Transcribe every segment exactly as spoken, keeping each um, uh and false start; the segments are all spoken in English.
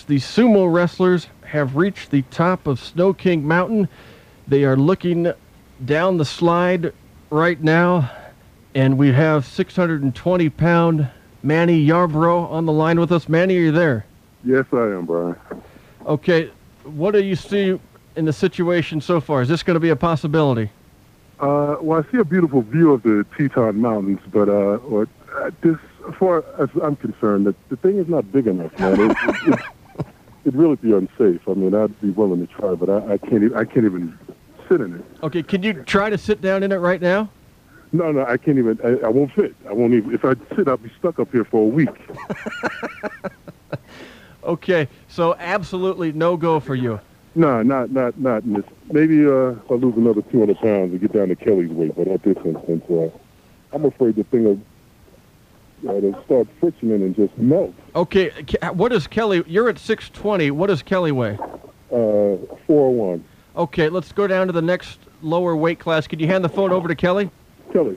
the sumo wrestlers have reached the top of Snow King Mountain. They are looking down the slide right now, and we have six hundred twenty pound Manny Yarbrough on the line with us. Manny, are you there? Yes, I am, Brian. Okay, what do you see in the situation so far? Is this going to be a possibility? Uh, well, I see a beautiful view of the Teton Mountains, but uh, or, uh, this, as far as I'm concerned, the, the thing is not big enough, man. It, it, it, it'd really be unsafe. I mean, I'd be willing to try, but I, I can't. Even, I can't even sit in it. Okay, can you try to sit down in it right now? No, no, I can't even. I, I won't fit. I won't even. If I sit, I'll be stuck up here for a week. Okay, so absolutely no go for you. No, not not not in this. Maybe uh, I'll lose another two hundred pounds and get down to Kelly's weight, but at this instance, uh, I'm afraid the thing will uh, start frictioning and just melt. Okay, what is Kelly? You're at six twenty. What does Kelly weigh? Uh, four oh one. Okay, let's go down to the next lower weight class. Could you hand the phone over to Kelly? Kelly.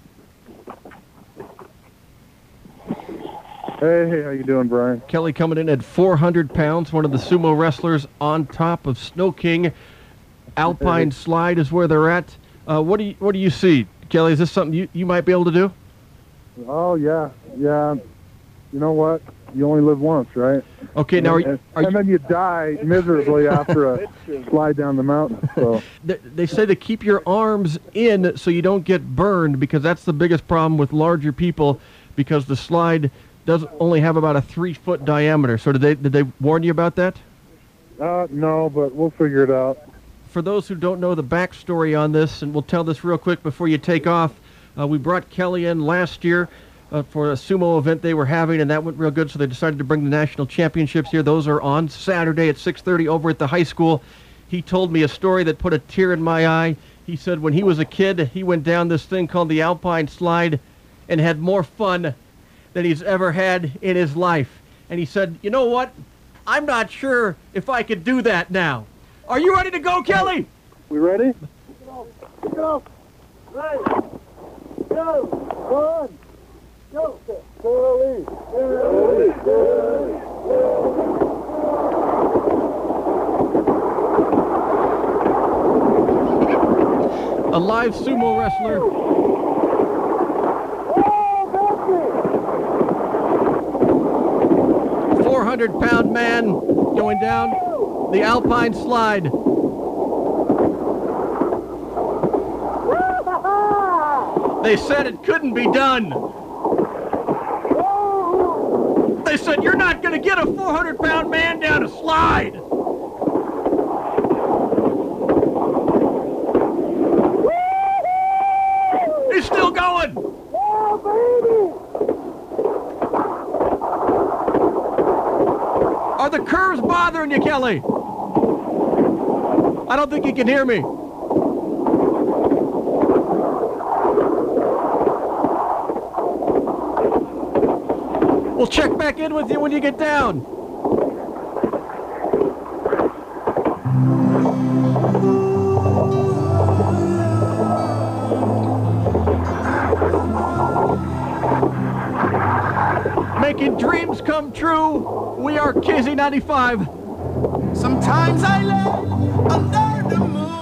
Hey, hey, how you doing, Brian? Kelly coming in at four hundred pounds, one of the sumo wrestlers on top of Snow King. Alpine Hey. Slide is where they're at. Uh, what do you what do you see, Kelly? Is this something you, you might be able to do? Oh, yeah, yeah. You know what? You only live once, right? Okay, now are, you- and, are and you, then you die miserably after a slide down the mountain. So they, they say to keep your arms in so you don't get burned, because that's the biggest problem with larger people, because the slide does only have about a three foot diameter. So did they did they warn you about that? uh, no, but we'll figure it out. For those who don't know the backstory on this, and we'll tell this real quick before you take off, uh, we brought Kelly in last year uh, for a sumo event they were having, and that went real good, so they decided to bring the national championships here. Those are on Saturday at six thirty over at the high school. He told me a story that put a tear in my eye. He said when he was a kid, he went down this thing called the Alpine Slide and had more fun than he's ever had in his life. And he said, you know what? I'm not sure if I could do that now. Are you ready to go, Kelly? We ready? Go, go, right, go, one, go, Curly, Curly, Curly, A live sumo wrestler. four hundred pound man going down the Alpine Slide. They said it couldn't be done. They said, you're not going to get a four hundred pound man down a slide. He's still going. Are the curves bothering you, Kelly? I don't think you can hear me. We'll check back in with you when you get down. Making dreams come true. We are K Z ninety-five. Sometimes I lay under the moon.